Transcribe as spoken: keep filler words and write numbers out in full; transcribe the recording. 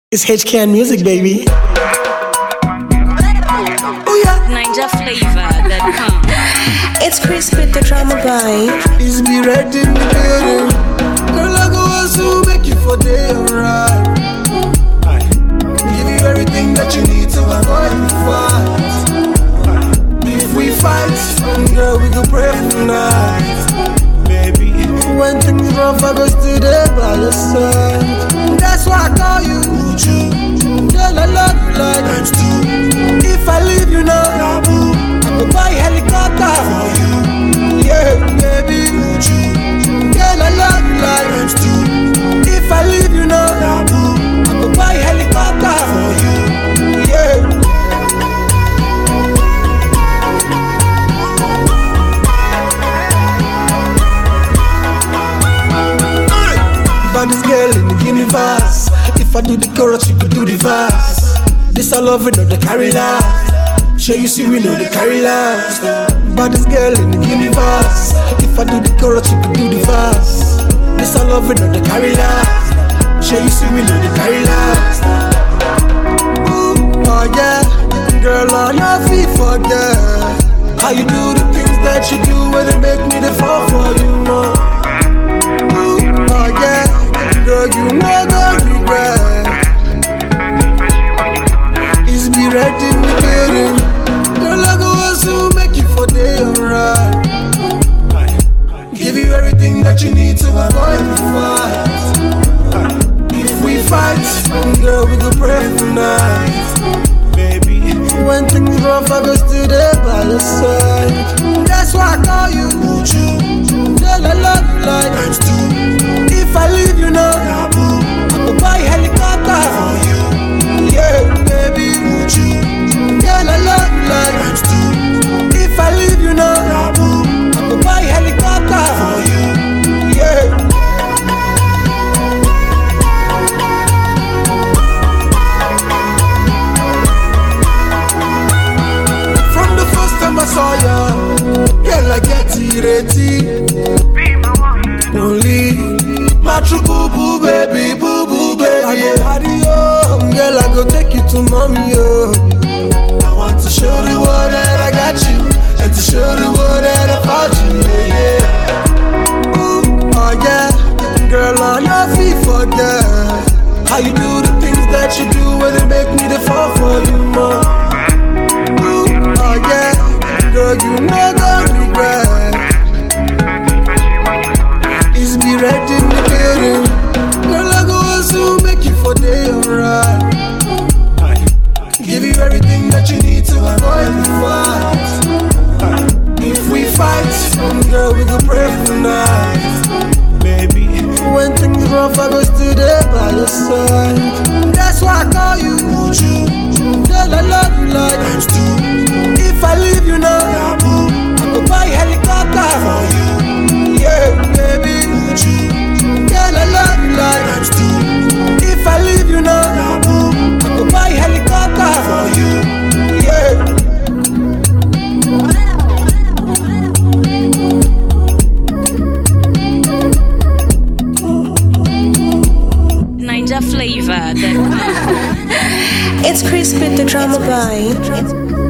It's H K N Music, baby. Oh yeah. Ninja Flavor dot com. It's Chris with the drama boy. Is me ready in the building. Girl, I go hustle, make you for day alright. Give you everything that you need to avoid the fight. If we fight, girl, we go pray for night. Baby, when things rough, I go stay there by your side. That's why I call you Uju. Girl, I love you like times two. If I leave you now, I go buy helicopter for you. Yeah, baby, Uju. Girl, I love you like times two. If I leave you now, I go buy helicopter for you. Yeah. Baddest girl in the universe. If I do the chorus, you could do the verse. This I love it, know the carry last. Sure you see we know the carry last. Baddest girl in the universe. If I do the chorus, you could do the verse. This I love it, know the carry last. Sure you see we know the carry last. Ooh, oh yeah, girl on your feet forget how you do the things that you do when they make me the fall for you more. Ooh, oh yeah. Girl, you never regret. Is me ready in the building. Girl, I go hustle, make you for day alright. Give you everything that you need to avoid the fight. If we fight, girl, we go pray for night. Baby, when things rough, I go stay there by your side. That's why I call you Uju. Girl, I love you like times two. If I leave you now, I go buy helicopter for you. Yeah, baby, Uju. Girl, I love you like times two. If I leave you now, I go buy helicopter for you. Yeah. From the first time I saw you, girl, I get irritated. Only my true boo boo baby, boo boo baby. I go party, oh, girl, I go take you to mommy, oh. I want to show the world that I got you, and to show the world that I found you, yeah, yeah. Ooh, oh yeah, girl, on your feet forget how you do the things that you do when they make me the fall for you more. Ooh, oh yeah, girl, you never regret. Is me ready in the building. Girl, I go hustle, make you for day alright. Give you everything that you need to avoid the fight. If we fight, girl, we go pray for night. Baby, when things rough, I go stay there by your side. That's why I call you Uju. Girl, I love you like times two. If I leave you now, I go buy helicopter for you. Yeah, baby, Uju. Girl, I love you like times two. If I leave you now, I go buy helicopter for you. Yeah. Ninja Flavor dot com. It's Chris with the drama boy.